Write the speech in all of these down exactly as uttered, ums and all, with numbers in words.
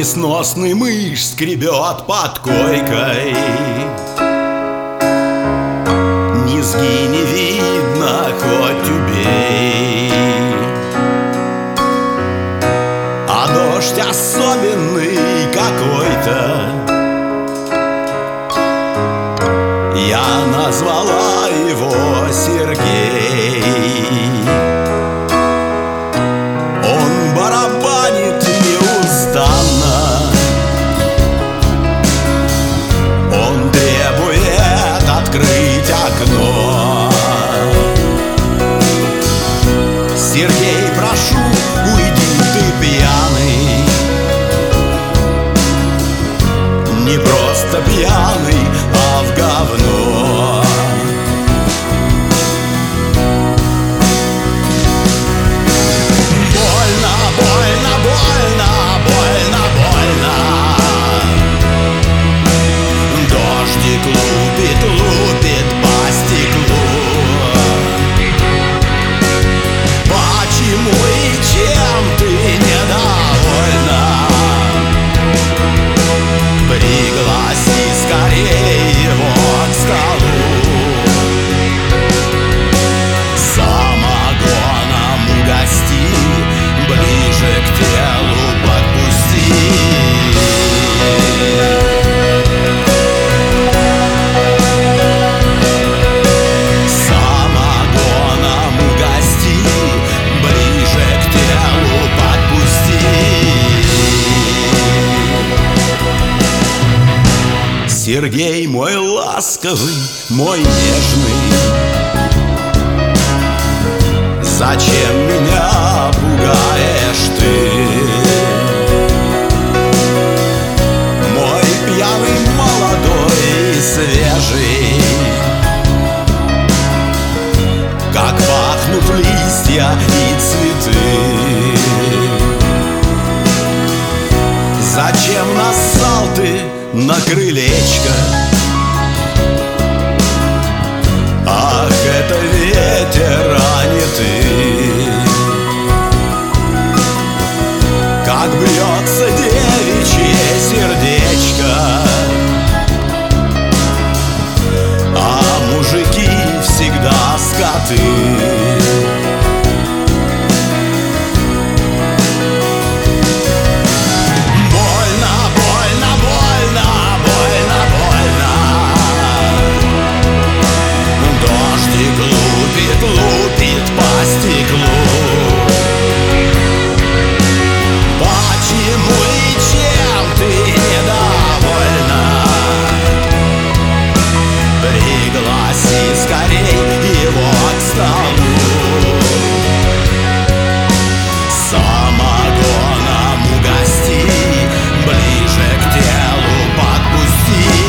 несносный мышь скребет под койкой. Низги не видно, хоть убей. А дождь особенный какой-то. Я назвала его Сергей. Он барабанит неустанно. Он требует открыть окно. Сергей, прошу, уйди, ты пьяный. Не просто пьяный, а в говно. Больно, больно, больно, больно, больно. Дождик лупит, лупит по стеклу. Почему и чем ты недовольна? Пригласи скорее его к столу. Самогоном угости, ближе к телу подпусти. Самогоном угости, ближе к телу подпусти. Сергей мой ласковый, мой нежный, зачем меня пугаешь ты? Мой пьяный, молодой и свежий, как пахнут листья и цветы. Зачем нассал ты на крылечко? Ах, это ветер, а не ты. Как бьется девичье сердечко, а мужики всегда скоты. Лупит, лупит по стеклу. Почему и чем ты недовольна? Пригласи скорей его к столу. Самогоном угости, ближе к телу подпусти.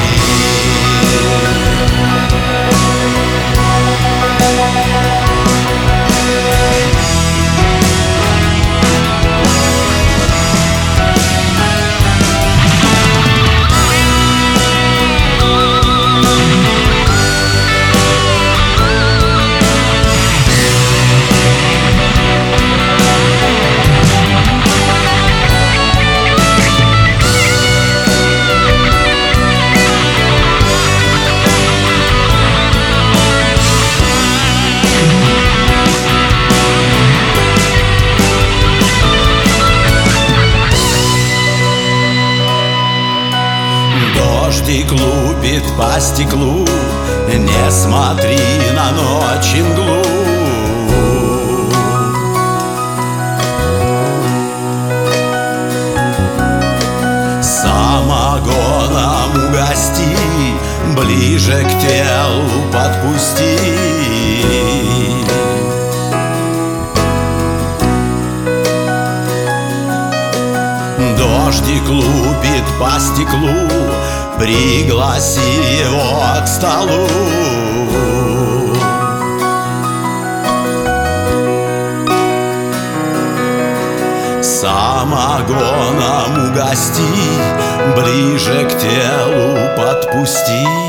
Дождик лупит по стеклу, не смотри на ночь и мглу. Самогоном угости, ближе к телу подпусти. Дождик лупит по стеклу, пригласи его к столу. Самогоном угости, ближе к телу подпусти.